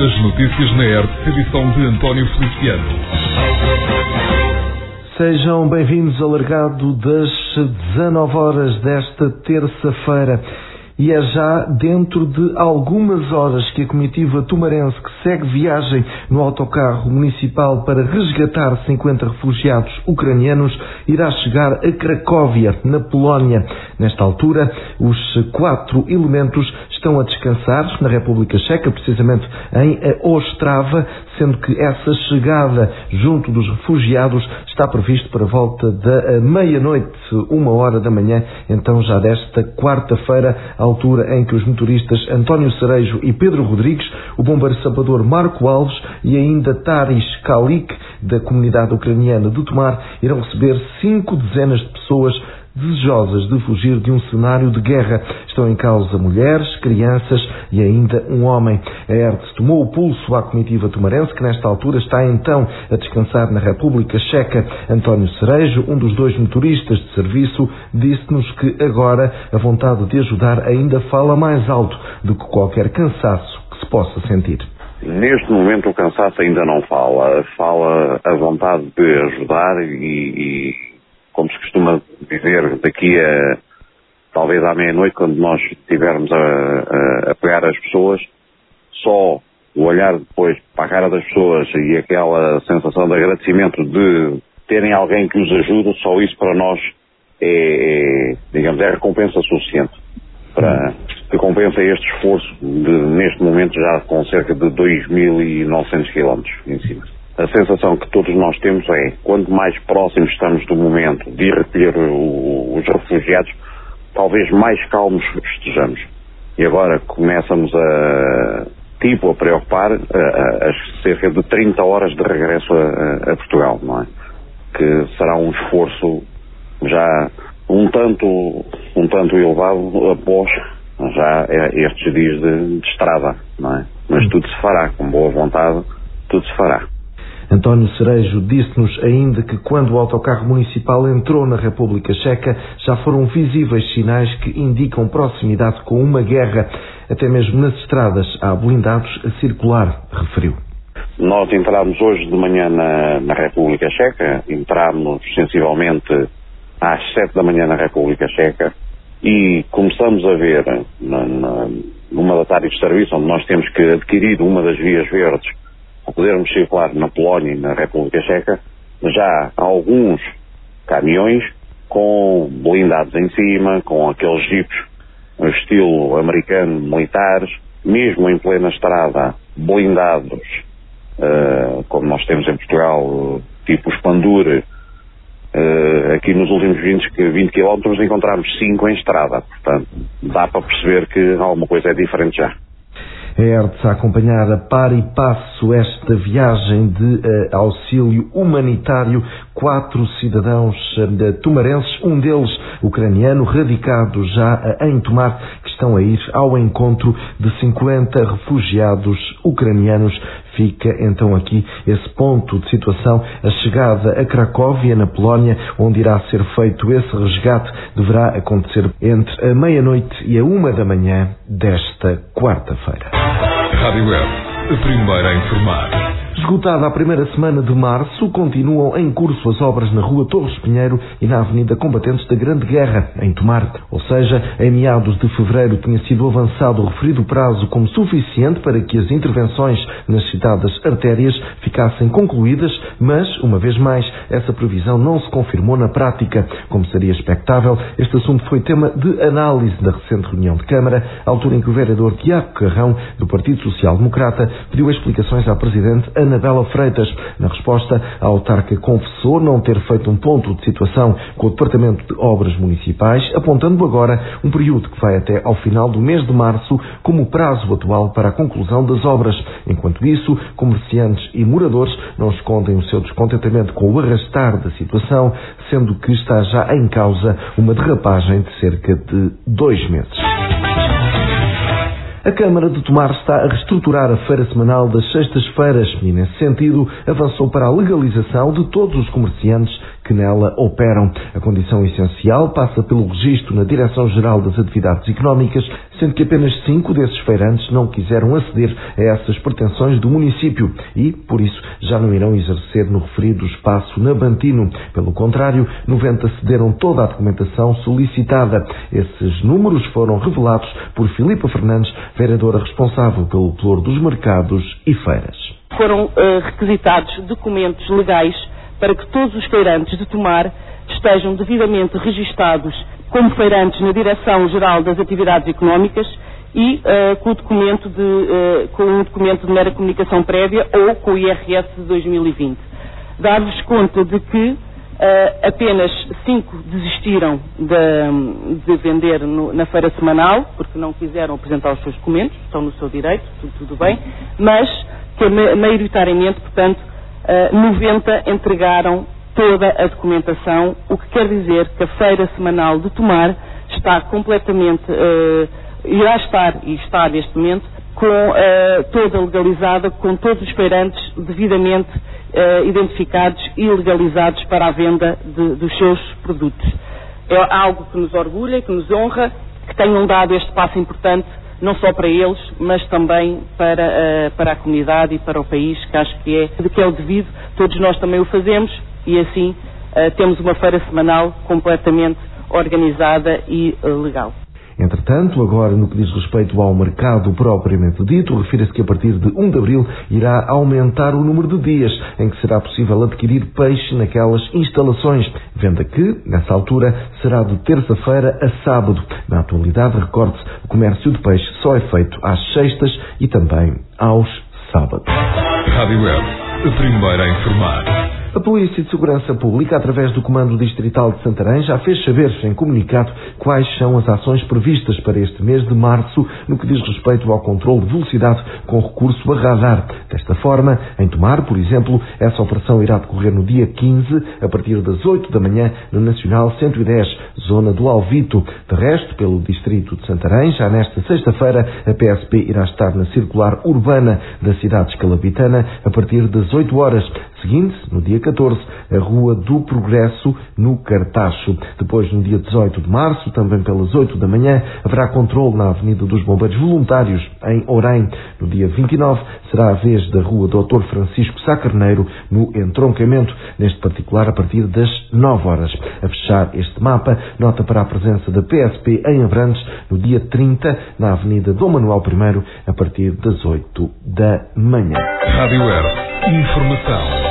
As notícias na ERT, edição de António Feliciano. Sejam bem-vindos ao largado das 19 horas desta terça-feira. E é já dentro de algumas horas que a comitiva tumarense, que segue viagem no autocarro municipal para resgatar 50 refugiados ucranianos, irá chegar a Cracóvia, na Polónia. Nesta altura, os 4 elementos estão a descansar na República Checa, precisamente em Ostrava, sendo que essa chegada junto dos refugiados está previsto para volta da meia-noite, 1h da manhã, então já desta quarta-feira, altura em que os motoristas António Cerejo e Pedro Rodrigues, o bombeiro sapador Marco Alves e ainda Taris Kalik, da comunidade ucraniana de Tomar, irão receber 5 dezenas de pessoas desejosas de fugir de um cenário de guerra. Estão em causa mulheres, crianças e ainda um homem. A ERT tomou o pulso à comitiva tumarense, que nesta altura está então a descansar na República Checa. António Cerejo, um dos 2 motoristas de serviço, disse-nos que agora a vontade de ajudar ainda fala mais alto do que qualquer cansaço que se possa sentir. Neste momento o cansaço ainda não fala a vontade de ajudar e como se costuma dizer, daqui a talvez à meia-noite, quando nós estivermos a pegar as pessoas, só o olhar depois para a cara das pessoas e aquela sensação de agradecimento de terem alguém que os ajude, só isso para nós é recompensa suficiente que compensa este esforço neste momento já com cerca de 2.900 km em cima. A sensação que todos nós temos é, quanto mais próximos estamos do momento de ir recolher os refugiados, talvez mais calmos estejamos. E agora começamos a preocupar as cerca de 30 horas de regresso a Portugal, não é? Que será um esforço já um tanto elevado após já estes dias de estrada, não é? Mas tudo se fará, com boa vontade, tudo se fará. António Cerejo disse-nos ainda que quando o autocarro municipal entrou na República Checa já foram visíveis sinais que indicam proximidade com uma guerra. Até mesmo nas estradas há blindados a circular, referiu. Nós entramos hoje de manhã na República Checa, entramos sensivelmente às 7 da manhã na República Checa e começamos a ver numa das áreas de serviço onde nós temos que adquirir uma das vias verdes para podermos circular na Polónia e na República Checa, já há alguns caminhões com blindados em cima, com aqueles jipes estilo americano, militares, mesmo em plena estrada, blindados, como nós temos em Portugal, tipo os Pandure. Aqui nos últimos 20 km encontramos 5 em estrada, portanto dá para perceber que alguma coisa é diferente já. A ERT a acompanhar a par e passo esta viagem de auxílio humanitário. 4 cidadãos tumarenses, um deles ucraniano, radicado já em Tomar, que estão a ir ao encontro de 50 refugiados ucranianos. Fica então aqui esse ponto de situação. A chegada a Cracóvia, na Polónia, onde irá ser feito esse resgate, deverá acontecer entre a meia-noite e a 1 da manhã desta quarta-feira. Rádio ERT, a primeira a informar. Esgotada a primeira semana de março, continuam em curso as obras na Rua Torres Pinheiro e na Avenida Combatentes da Grande Guerra, em Tomar. Ou seja, em meados de fevereiro tinha sido avançado o referido prazo como suficiente para que as intervenções nas citadas artérias ficassem concluídas, mas, uma vez mais, essa previsão não se confirmou na prática. Como seria expectável, este assunto foi tema de análise da recente reunião de Câmara, altura em que o vereador Tiago Carrão, do Partido Social Democrata, pediu explicações à Presidente Anabela Freitas. Na resposta, a autarca confessou não ter feito um ponto de situação com o Departamento de Obras Municipais, apontando agora um período que vai até ao final do mês de março como o prazo atual para a conclusão das obras. Enquanto isso, comerciantes e moradores não escondem o seu descontentamento com o arrastar da situação, sendo que está já em causa uma derrapagem de cerca de 2 meses. A Câmara de Tomar está a reestruturar a feira semanal das sextas-feiras e, nesse sentido, avançou para a legalização de todos os comerciantes que nela operam. A condição essencial passa pelo registro na Direção-Geral das Atividades Económicas, sendo que apenas 5 desses feirantes não quiseram aceder a essas pretensões do município e, por isso, já não irão exercer no referido espaço nabantino. Pelo contrário, 90 cederam toda a documentação solicitada. Esses números foram revelados por Filipa Fernandes, vereadora responsável pelo Pelouro dos Mercados e Feiras. Foram requisitados documentos legais para que todos os feirantes de Tomar estejam devidamente registados como feirantes na Direção-Geral das Atividades Económicas e com o documento de mera comunicação prévia ou com o IRS de 2020. Dar-vos conta de que apenas 5 desistiram de vender na feira semanal, porque não quiseram apresentar os seus documentos, estão no seu direito, tudo bem, mas que maioritariamente, portanto, 90 entregaram toda a documentação, o que quer dizer que a feira semanal de Tomar está completamente, irá estar e está neste momento, toda legalizada, com todos os feirantes devidamente identificados e legalizados para a venda dos seus produtos. É algo que nos orgulha, que nos honra, que tenham dado este passo importante, não só para eles, mas também para a comunidade e para o país, que acho que é o devido. Todos nós também o fazemos e assim temos uma feira semanal completamente organizada e legal. Entretanto, agora no que diz respeito ao mercado propriamente dito, refere-se que a partir de 1 de abril irá aumentar o número de dias em que será possível adquirir peixe naquelas instalações, venda que, nessa altura, será de terça-feira a sábado. Na atualidade, recorde-se, o comércio de peixe só é feito às sextas e também aos sábados. Rádio Web, a primeira a informar. A Polícia de Segurança Pública, através do Comando Distrital de Santarém, já fez saber em comunicado quais são as ações previstas para este mês de março no que diz respeito ao controle de velocidade com recurso a radar. Desta forma, em Tomar, por exemplo, essa operação irá decorrer no dia 15, a partir das 8 da manhã, no Nacional 110, zona do Alvito. De resto, pelo Distrito de Santarém, já nesta sexta-feira, a PSP irá estar na circular urbana da cidade escalabitana a partir das 8 horas. Seguinte-se, no dia 14, a Rua do Progresso, no Cartacho. Depois, no dia 18 de março, também pelas 8 da manhã, haverá controle na Avenida dos Bombeiros Voluntários, em Orém. No dia 29, será a vez da Rua Dr. Francisco Sá Carneiro, no entroncamento, neste particular a partir das 9 horas. A fechar este mapa, nota para a presença da PSP em Abrantes, no dia 30, na Avenida Dom Manuel I, a partir das 8 da manhã. Rádio Web, informação.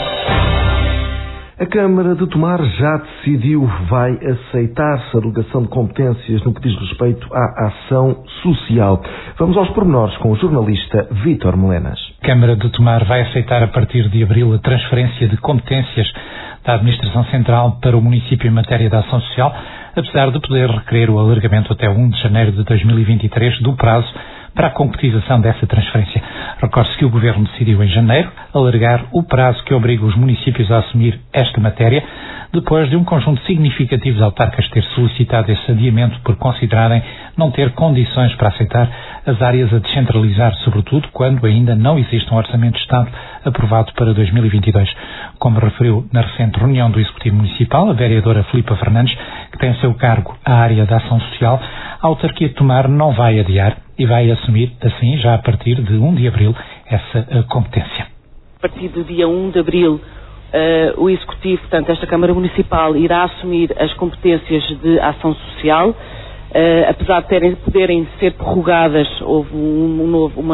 A Câmara de Tomar já decidiu, vai aceitar-se a delegação de competências no que diz respeito à ação social. Vamos aos pormenores com o jornalista Vítor Melenas. A Câmara de Tomar vai aceitar a partir de abril a transferência de competências da Administração Central para o município em matéria de ação social, apesar de poder requerer o alargamento até 1 de janeiro de 2023 do prazo para a concretização dessa transferência. Recorde-se que o Governo decidiu em janeiro alargar o prazo que obriga os municípios a assumir esta matéria, depois de um conjunto significativo de autarcas ter solicitado esse adiamento por considerarem não ter condições para aceitar as áreas a descentralizar, sobretudo quando ainda não existe um orçamento de Estado aprovado para 2022. Como referiu na recente reunião do Executivo Municipal, a vereadora Filipa Fernandes, que tem a seu cargo a área da ação social, a autarquia de Tomar não vai adiar e vai assumir, assim, já a partir de 1 de abril, essa competência. A partir do dia 1 de abril, o Executivo, portanto, esta Câmara Municipal, irá assumir as competências de ação social, apesar de poderem ser prorrogadas, houve um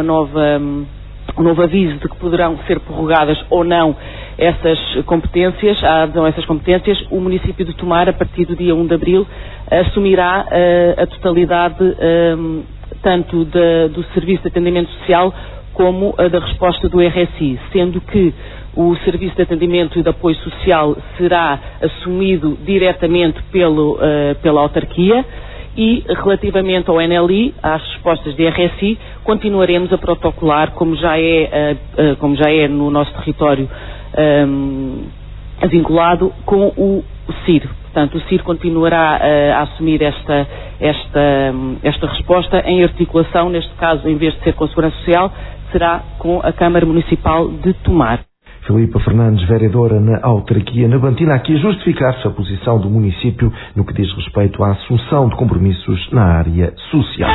novo aviso de que poderão ser prorrogadas ou não essas competências, a adesão a essas competências. O município de Tomar, a partir do dia 1 de abril, assumirá a totalidade tanto do Serviço de Atendimento Social como da resposta do RSI, sendo que o Serviço de Atendimento e de Apoio Social será assumido diretamente pela autarquia e, relativamente ao NLI, às respostas de RSI, continuaremos a protocolar, como já é no nosso território vinculado, com o CIR. Portanto, o CIR continuará a assumir esta resposta em articulação, neste caso, em vez de ser com a Segurança Social, será com a Câmara Municipal de Tomar. Filipa Fernandes, vereadora na autarquia nabantina, aqui a justificar-se a posição do município no que diz respeito à assunção de compromissos na área social.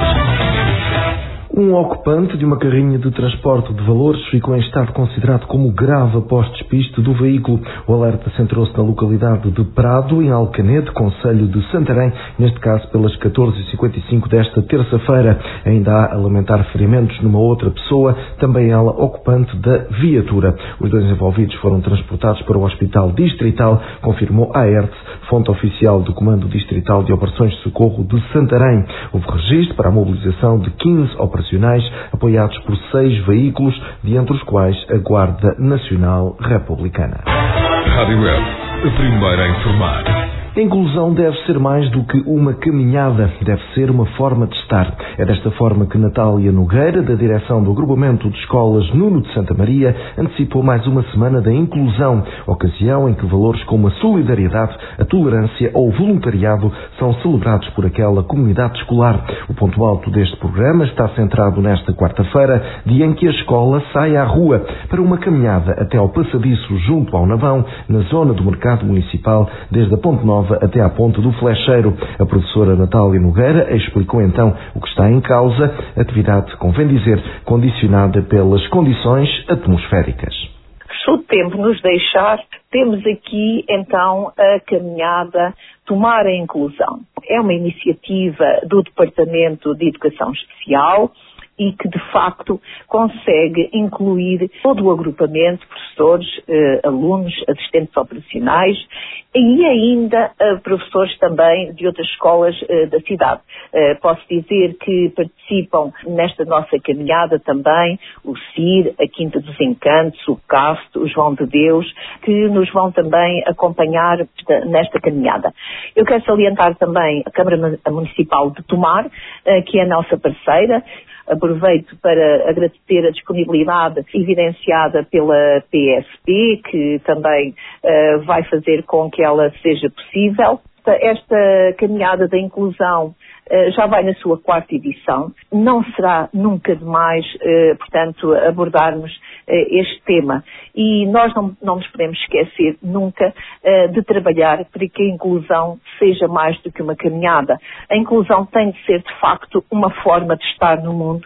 Um ocupante de uma carrinha de transporte de valores ficou em estado considerado como grave após despiste do veículo. O alerta centrou-se na localidade de Prado, em Alcanede, concelho de Santarém, neste caso pelas 14h55 desta terça-feira. Ainda há a lamentar ferimentos numa outra pessoa, também ela ocupante da viatura. Os dois envolvidos foram transportados para o Hospital Distrital, confirmou a ERTE, fonte oficial do Comando Distrital de Operações de Socorro de Santarém. Houve registro para a mobilização de 15 operacionais apoiados por 6 veículos, dentre os quais a Guarda Nacional Republicana. Rádio Web, a primeira a informar. A inclusão deve ser mais do que uma caminhada, deve ser uma forma de estar. É desta forma que Natália Nogueira, da direção do Agrupamento de Escolas Nuno de Santa Maria, antecipou mais uma semana da inclusão, ocasião em que valores como a solidariedade, a tolerância ou o voluntariado são celebrados por aquela comunidade escolar. O ponto alto deste programa está centrado nesta quarta-feira, dia em que a escola sai à rua para uma caminhada até ao passadiço junto ao Navão, na zona do Mercado Municipal, desde a Ponte Nova até à Ponte do Flecheiro. A professora Natália Nogueira explicou então o que está em causa, atividade, convém dizer, condicionada pelas condições atmosféricas. Se o tempo nos deixar, temos aqui então a caminhada Tomar a Inclusão. É uma iniciativa do Departamento de Educação Especial e que, de facto, consegue incluir todo o agrupamento, professores, alunos, assistentes operacionais e ainda professores também de outras escolas da cidade. Posso dizer que participam nesta nossa caminhada também o CIR, a Quinta dos Encantos, o CAST, o João de Deus, que nos vão também acompanhar nesta caminhada. Eu quero salientar também a Câmara Municipal de Tomar, que é a nossa parceira. Aproveito para agradecer a disponibilidade evidenciada pela PSP, que também vai fazer com que ela seja possível. Esta caminhada da inclusão já vai na sua 4ª edição. Não será nunca demais, portanto, abordarmos este tema. E nós não nos podemos esquecer nunca de trabalhar para que a inclusão seja mais do que uma caminhada. A inclusão tem de ser, de facto, uma forma de estar no mundo.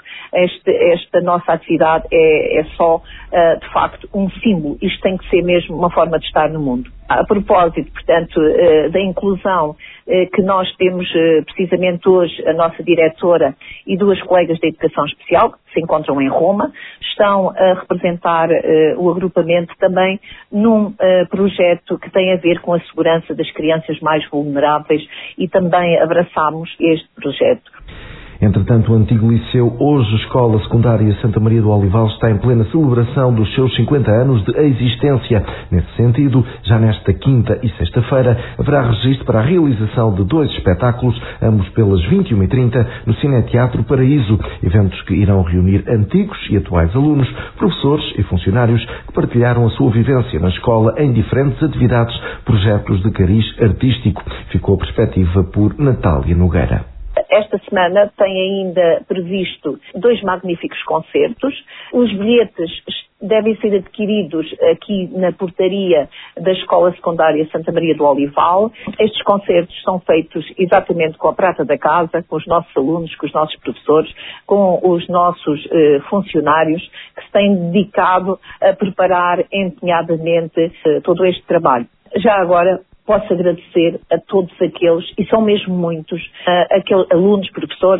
Esta nossa atividade é só, de facto, um símbolo. Isto tem que ser mesmo uma forma de estar no mundo. A propósito, portanto, da inclusão que nós temos precisamente hoje, a nossa diretora e 2 colegas da Educação Especial, que se encontram em Roma, estão a representar o agrupamento também num projeto que tem a ver com a segurança das crianças mais vulneráveis e também abraçamos este projeto. Entretanto, o antigo liceu, hoje Escola Secundária Santa Maria do Olival, está em plena celebração dos seus 50 anos de existência. Nesse sentido, já nesta quinta e sexta-feira, haverá registro para a realização de 2 espetáculos, ambos pelas 21h30, no Cineteatro Paraíso. Eventos que irão reunir antigos e atuais alunos, professores e funcionários que partilharam a sua vivência na escola em diferentes atividades, projetos de cariz artístico. Ficou a perspectiva por Natália Nogueira. Esta semana tem ainda previsto 2 magníficos concertos. Os bilhetes devem ser adquiridos aqui na portaria da Escola Secundária Santa Maria do Olival. Estes concertos são feitos exatamente com a prata da casa, com os nossos alunos, com os nossos professores, com os nossos funcionários que se têm dedicado a preparar empenhadamente todo este trabalho. Já agora, posso agradecer a todos aqueles, e são mesmo muitos, aqueles alunos, professores,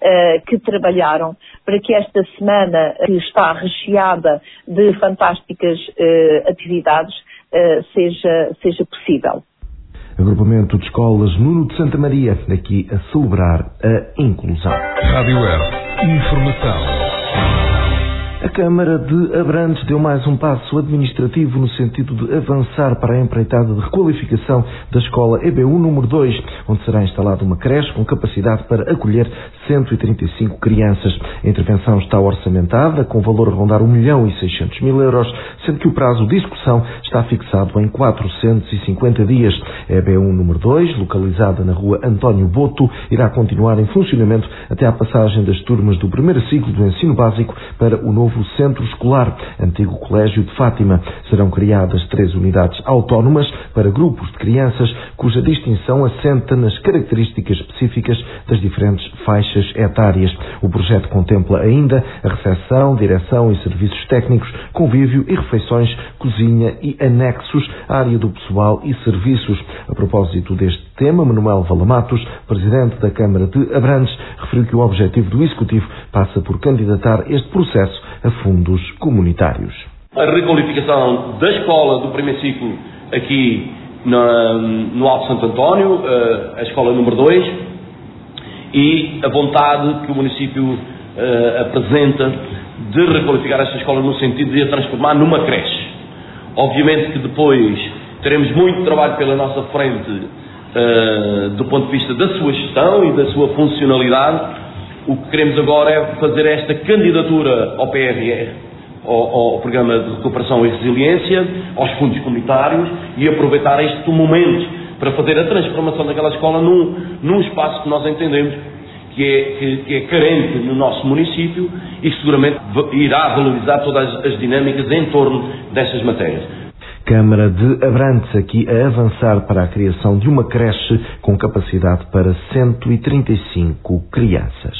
que trabalharam para que esta semana, que está recheada de fantásticas atividades, seja possível. Agrupamento de Escolas Nuno de Santa Maria, aqui a celebrar a inclusão. Rádio Web, informação. A Câmara de Abrantes deu mais um passo administrativo no sentido de avançar para a empreitada de requalificação da escola EBU número 2, onde será instalada uma creche com capacidade para acolher 135 crianças. A intervenção está orçamentada, com valor a rondar 1.600.000 euros, sendo que o prazo de execução está fixado em 450 dias. A EBU número 2, localizada na rua António Boto, irá continuar em funcionamento até à passagem das turmas do primeiro ciclo do ensino básico para o novo centro escolar, antigo Colégio de Fátima. Serão criadas 3 unidades autónomas para grupos de crianças, cuja distinção assenta nas características específicas das diferentes faixas etárias. O projeto contempla ainda a recepção, direção e serviços técnicos, convívio e refeições, cozinha e anexos, área do pessoal e serviços. A propósito deste tema, Manuel Valamatos, presidente da Câmara de Abrantes, referiu que o objetivo do Executivo passa por candidatar este processo a fundos comunitários. A requalificação da escola do primeiro ciclo aqui no Alto Santo António, a escola número 2, e a vontade que o município apresenta de requalificar esta escola no sentido de a transformar numa creche. Obviamente que depois teremos muito trabalho pela nossa frente do ponto de vista da sua gestão e da sua funcionalidade. O que queremos agora é fazer esta candidatura ao PRR, ao Programa de Recuperação e Resiliência, aos fundos comunitários, e aproveitar este momento para fazer a transformação daquela escola num espaço que nós entendemos que é carente no nosso município e que seguramente irá valorizar todas as dinâmicas em torno destas matérias. Câmara de Abrantes aqui a avançar para a criação de uma creche com capacidade para 135 crianças.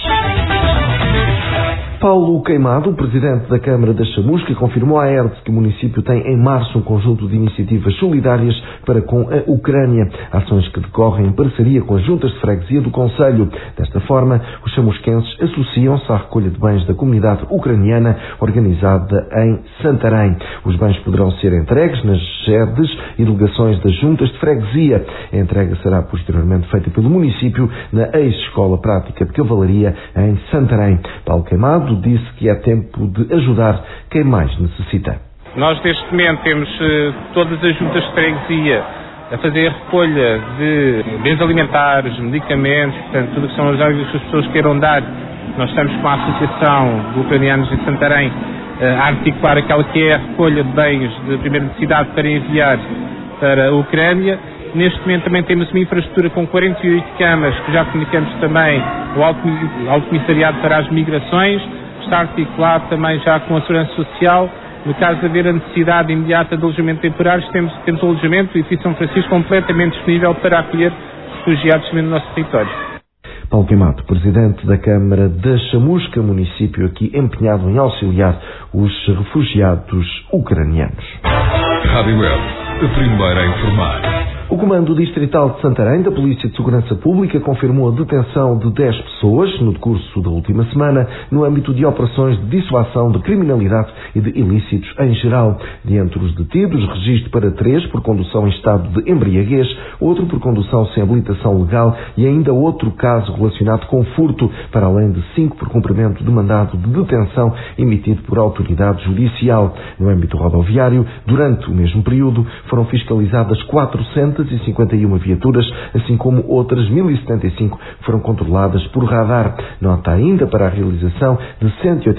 Paulo Queimado, presidente da Câmara da Chamusca, confirmou à ERDE que o município tem em março um conjunto de iniciativas solidárias para com a Ucrânia, ações que decorrem em parceria com as juntas de freguesia do concelho. Desta forma, os chamusquenses associam-se à recolha de bens da comunidade ucraniana organizada em Santarém. Os bens poderão ser entregues nas sedes e delegações das juntas de freguesia. A entrega será posteriormente feita pelo município na ex-escola prática de cavalaria em Santarém. Paulo Queimado disse que é tempo de ajudar quem mais necessita. Nós neste momento temos todas as juntas de freguesia a fazer a recolha de bens alimentares, medicamentos, portanto tudo que são as áreas que as pessoas queiram dar. Nós estamos com a Associação de Ucranianos de Santarém a articular aquela que é a recolha de bens de primeira necessidade para enviar para a Ucrânia. Neste momento também temos uma infraestrutura com 48 camas, que já comunicamos também ao Alto Comissariado para as Migrações. Está articulado também já com a Segurança Social. No caso de haver a necessidade imediata de alojamento temporário, temos o alojamento do edifício São Francisco completamente disponível para acolher refugiados também no nosso território. Paulo Queimado, presidente da Câmara da Chamusca, município aqui empenhado em auxiliar os refugiados ucranianos. Rádio Web, a primeira a informar. O Comando Distrital de Santarém da Polícia de Segurança Pública confirmou a detenção de 10 pessoas no decurso da última semana no âmbito de operações de dissuasão de criminalidade e de ilícitos em geral. De entre os detidos, registro para 3 por condução em estado de embriaguez, outro por condução sem habilitação legal e ainda outro caso relacionado com furto, para além de 5 por cumprimento de mandado de detenção emitido por autoridade judicial. No âmbito rodoviário, durante o mesmo período, foram fiscalizadas 451 viaturas, assim como outras 1.075 foram controladas por radar. Nota ainda para a realização de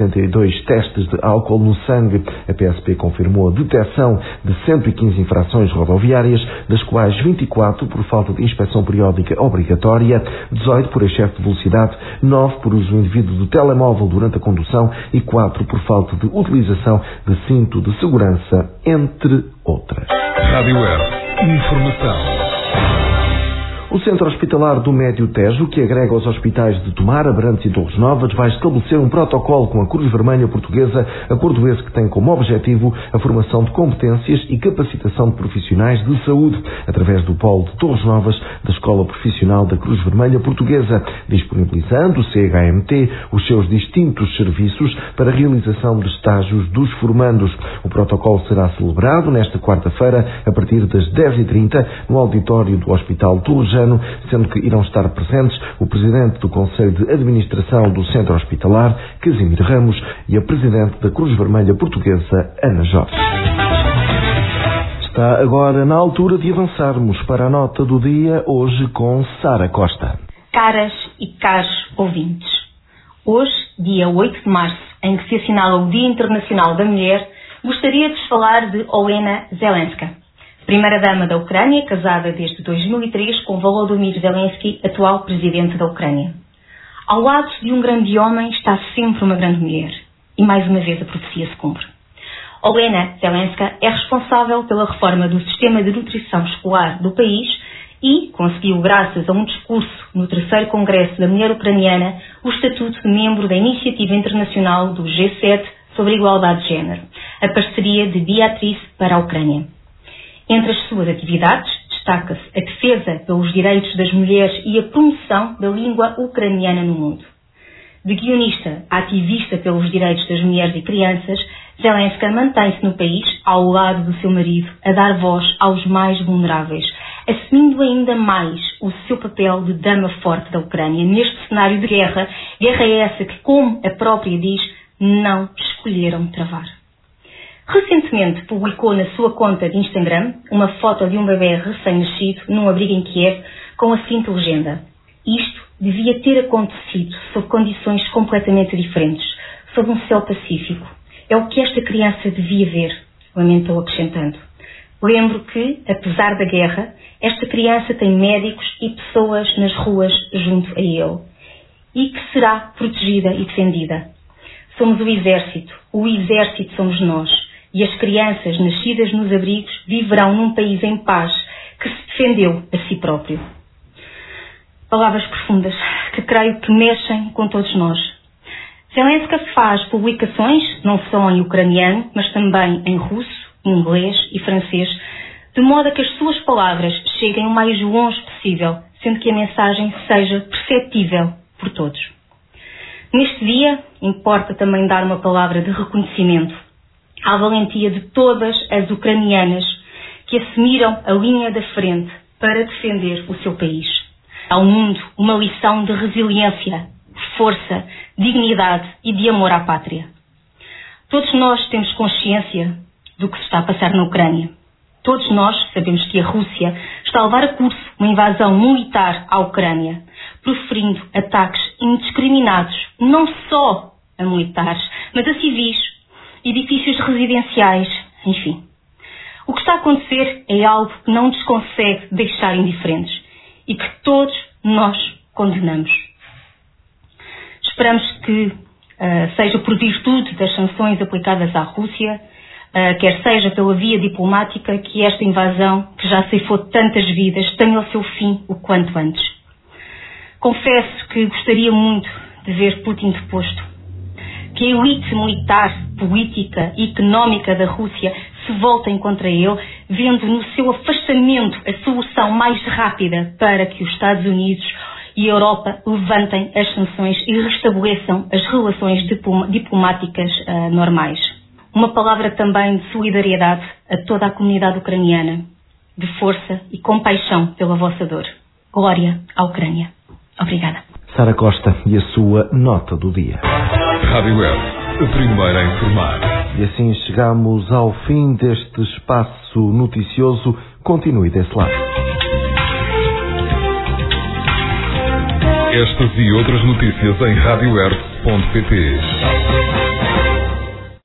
182 testes de álcool no sangue. A PSP confirmou a detecção de 115 infrações rodoviárias, das quais 24 por falta de inspeção periódica obrigatória, 18 por excesso de velocidade, 9 por uso indevido do telemóvel durante a condução e 4 por falta de utilização de cinto de segurança, entre outras. Rádio Web. Informação. O Centro Hospitalar do Médio Tejo, que agrega os hospitais de Tomar, Abrantes e Torres Novas, vai estabelecer um protocolo com a Cruz Vermelha Portuguesa, acordo esse que tem como objetivo a formação de competências e capacitação de profissionais de saúde, através do polo de Torres Novas da Escola Profissional da Cruz Vermelha Portuguesa, disponibilizando o CHMT os seus distintos serviços para a realização de estágios dos formandos. O protocolo será celebrado nesta quarta-feira, a partir das 10h30, no auditório do Hospital Tolejão, alentejano, sendo que irão estar presentes o Presidente do Conselho de Administração do Centro Hospitalar, Casimiro Ramos, e a Presidente da Cruz Vermelha Portuguesa, Ana Jorge. Está agora na altura de avançarmos para a nota do dia, hoje com Sara Costa. Caras e caros ouvintes, hoje, dia 8 de março, em que se assinala o Dia Internacional da Mulher, gostaria de vos falar de Olena Zelenska, primeira-dama da Ucrânia, casada desde 2003 com Volodymyr Zelensky, atual presidente da Ucrânia. Ao lado de um grande homem está sempre uma grande mulher, e mais uma vez a profecia se cumpre. Olena Zelenska é responsável pela reforma do sistema de nutrição escolar do país e conseguiu, graças a um discurso no 3º Congresso da Mulher Ucraniana, o estatuto de membro da Iniciativa Internacional do G7 sobre a Igualdade de Género, a parceria de Beatrice para a Ucrânia. Entre as suas atividades, destaca-se a defesa pelos direitos das mulheres e a promoção da língua ucraniana no mundo. De guionista a ativista pelos direitos das mulheres e crianças, Zelenska mantém-se no país, ao lado do seu marido, a dar voz aos mais vulneráveis, assumindo ainda mais o seu papel de dama forte da Ucrânia neste cenário de guerra essa que, como a própria diz, não escolheram travar. Recentemente publicou na sua conta de Instagram uma foto de um bebê recém-nascido num abrigo em Kiev com a seguinte legenda: "Isto devia ter acontecido sob condições completamente diferentes, sob um céu pacífico. É o que esta criança devia ver", lamentou acrescentando. Lembro que, apesar da guerra, esta criança tem médicos e pessoas nas ruas junto a ele, e que será protegida e defendida. Somos o exército somos nós, e as crianças nascidas nos abrigos viverão num país em paz que se defendeu a si próprio. Palavras profundas que creio que mexem com todos nós. Zelenska faz publicações, não só em ucraniano, mas também em russo, inglês e francês, de modo a que as suas palavras cheguem o mais longe possível, sendo que a mensagem seja perceptível por todos. Neste dia, importa também dar uma palavra de reconhecimento à valentia de todas as ucranianas que assumiram a linha da frente para defender o seu país. Ao mundo, uma lição de resiliência, força, dignidade e de amor à pátria. Todos nós temos consciência do que se está a passar na Ucrânia. Todos nós sabemos que a Rússia está a levar a curso uma invasão militar à Ucrânia, proferindo ataques indiscriminados, não só a militares, mas a civis, edifícios residenciais, enfim. O que está a acontecer é algo que não nos consegue deixar indiferentes e que todos nós condenamos. Esperamos que seja por virtude das sanções aplicadas à Rússia, quer seja pela via diplomática, que esta invasão, que já ceifou tantas vidas, tenha o seu fim o quanto antes. Confesso que gostaria muito de ver Putin deposto, que a elite militar, política e económica da Rússia se voltem contra ele, vendo no seu afastamento a solução mais rápida para que os Estados Unidos e a Europa levantem as sanções e restabeleçam as relações diplomáticas normais. Uma palavra também de solidariedade a toda a comunidade ucraniana, de força e compaixão pela vossa dor. Glória à Ucrânia. Obrigada. Sara Costa e a sua nota do dia. Rádio Web, a primeira a informar. E assim chegamos ao fim deste espaço noticioso. Continue desse lado. Estas e outras notícias em radioweb.pt.